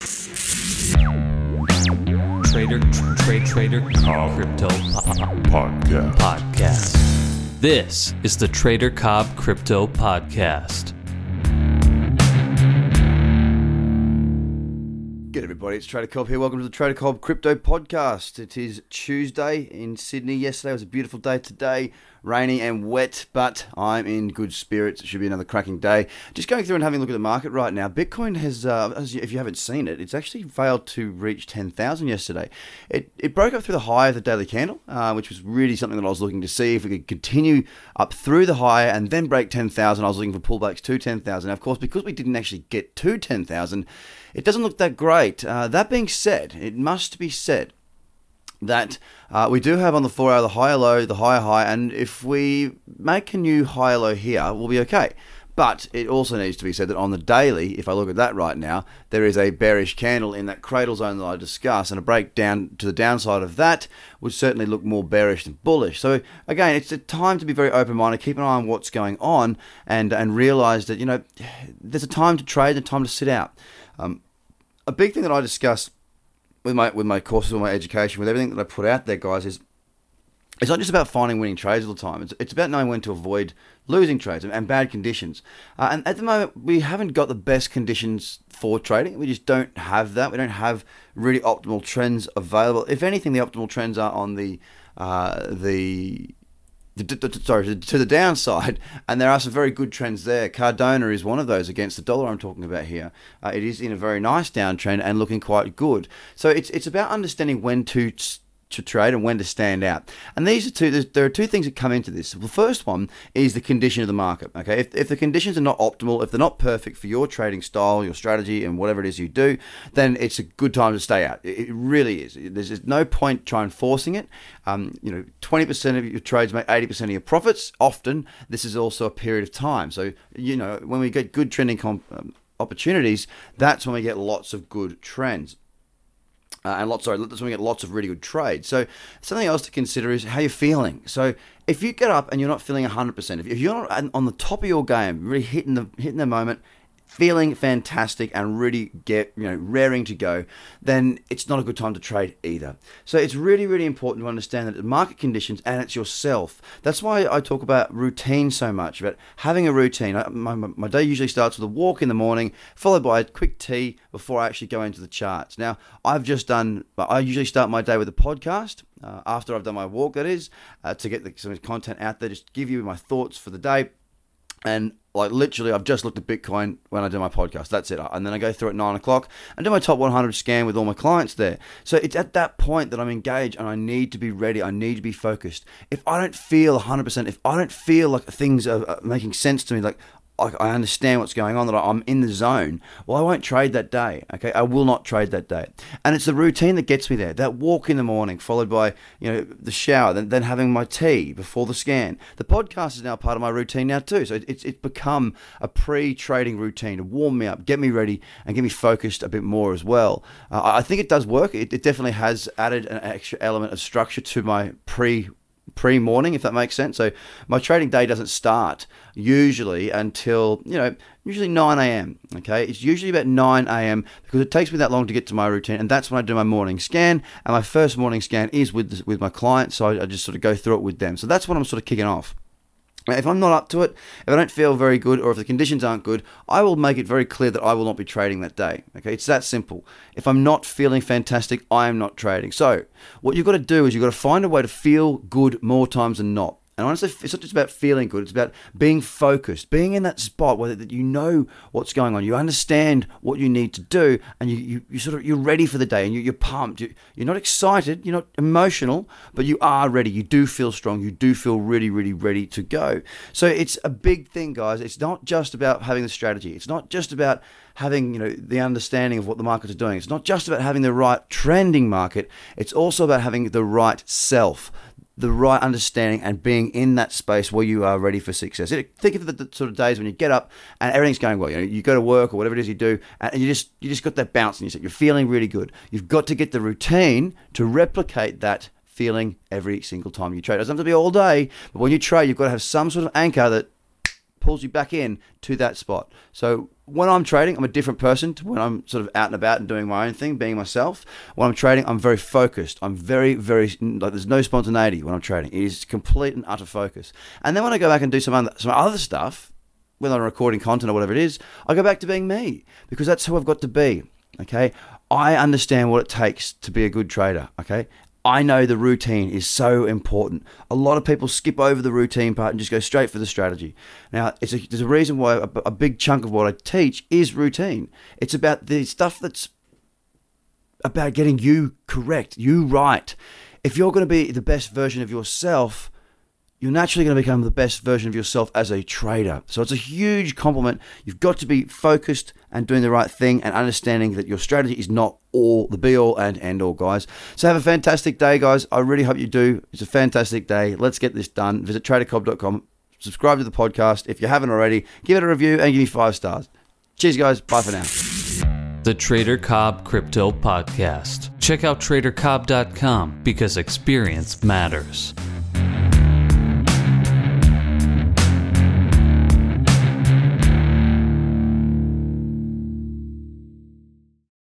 Trader Cobb Crypto Podcast. This is the Trader Cobb Crypto Podcast. Good everybody, it's Trader Cobb here. Welcome to the Trader Cobb Crypto Podcast. It is Tuesday in Sydney. Yesterday was a beautiful day. Today, rainy and wet, but I'm in good spirits. It should be another cracking day. Just going through and having a look at the market right now. Bitcoin has, if you haven't seen it, it's actually failed to reach 10,000 yesterday. It broke up through the high of the daily candle, which was really something that I was looking to see if we could continue up through the high and then break 10,000. I was looking for pullbacks to 10,000. Now, of course, because we didn't actually get to 10,000, it doesn't look that great. That being said, it must be said that we do have on the 4 hour the higher low, the higher high, and if we make a new higher low here, we'll be okay. But it also needs to be said that on the daily, if I look at that right now, there is a bearish candle in that cradle zone that I discussed, and a breakdown to the downside of that would certainly look more bearish than bullish. So again, it's a time to be very open-minded, keep an eye on what's going on, and realize that, you know, there's a time to trade and a time to sit out. A big thing that I discuss with my courses, with my education, with everything that I put out there, guys, is it's not just about finding winning trades all the time. It's about knowing when to avoid losing trades and bad conditions. And at the moment, we haven't got the best conditions for trading. We just don't have that. We don't have really optimal trends available. If anything, the optimal trends are on to the downside, and there are some very good trends there. Cardano is one of those against the dollar I'm talking about here. It is in a very nice downtrend and looking quite good. So it's about understanding when to trade and when to stand out. And these are there are two things that come into this. The first one is the condition of the market. Okay, if the conditions are not optimal, if they're not perfect for your trading style, your strategy, and whatever it is you do, then it's a good time to stay out. It really is. There's no point trying forcing it. 20% of your trades make 80% of your profits. Often, this is also a period of time. So, when we get good trending opportunities, that's when we get lots of good trends. That's when we get lots of really good trades. So something else to consider is how you're feeling. So if you get up and you're not feeling 100%, if you're not on the top of your game, really hitting the moment, feeling fantastic and really raring to go, then it's not a good time to trade either. So it's really, really important to understand that the market conditions and it's yourself. That's why I talk about routine so much, about having a routine. My day usually starts with a walk in the morning, followed by a quick tea before I actually go into the charts. Now, I usually start my day with a podcast. After I've done my walk, that is, to get some content out there, just give you my thoughts for the day. And literally, I've just looked at Bitcoin when I do my podcast. That's it. And then I go through at 9 o'clock and do my top 100 scan with all my clients there. So it's at that point that I'm engaged and I need to be ready. I need to be focused. If I don't feel 100%, if I don't feel like things are making sense to me, like I understand what's going on, that I'm in the zone, well, I won't trade that day, okay? I will not trade that day. And it's the routine that gets me there. That walk in the morning, followed by, the shower, then having my tea before the scan. The podcast is now part of my routine now too. So it's become a pre-trading routine to warm me up, get me ready, and get me focused a bit more as well. I think it does work. It definitely has added an extra element of structure to my pre-morning, if that makes sense. So my trading day doesn't start usually until, usually 9 a.m. Okay, it's usually about 9 a.m. because it takes me that long to get to my routine, and that's when I do my morning scan. And my first morning scan is with my clients, so I just sort of go through it with them. So that's what I'm sort of kicking off. If I'm not up to it, if I don't feel very good, or if the conditions aren't good, I will make it very clear that I will not be trading that day. Okay, it's that simple. If I'm not feeling fantastic, I am not trading. So what you've got to do is you've got to find a way to feel good more times than not. And honestly, it's not just about feeling good. It's about being focused, being in that spot where you know what's going on. You understand what you need to do, and you're ready for the day, and you're pumped. You're not excited. You're not emotional, but you are ready. You do feel strong. You do feel really, really ready to go. So it's a big thing, guys. It's not just about having the strategy. It's not just about having the understanding of what the markets are doing. It's not just about having the right trending market. It's also about having the right self, the right understanding, and being in that space where you are ready for success. Think of the sort of days when you get up and everything's going well. You go to work or whatever it is you do, and you just got that bounce in yourself. You're feeling really good. You've got to get the routine to replicate that feeling every single time you trade. It doesn't have to be all day, but when you trade, you've got to have some sort of anchor that pulls you back in to that spot. So when I'm trading, I'm a different person to when I'm sort of out and about and doing my own thing, being myself. When I'm trading, I'm very focused. I'm very, very, like, there's no spontaneity when I'm trading. It is complete and utter focus. And then when I go back and do some other stuff, whether I'm recording content or whatever it is, I go back to being me, because that's who I've got to be. Okay, I understand what it takes to be a good trader. Okay, I know the routine is so important. A lot of people skip over the routine part and just go straight for the strategy. Now, there's a reason why a big chunk of what I teach is routine. It's about the stuff that's about getting you correct, you right. If you're going to be the best version of yourself, you're naturally going to become the best version of yourself as a trader. So it's a huge compliment. You've got to be focused and doing the right thing and understanding that your strategy is not all the be-all and end-all, guys. So have a fantastic day, guys. I really hope you do. It's a fantastic day. Let's get this done. Visit tradercobb.com. Subscribe to the podcast. If you haven't already, give it a review and give me 5 stars. Cheers, guys. Bye for now. The Trader Cobb Crypto Podcast. Check out tradercobb.com because experience matters.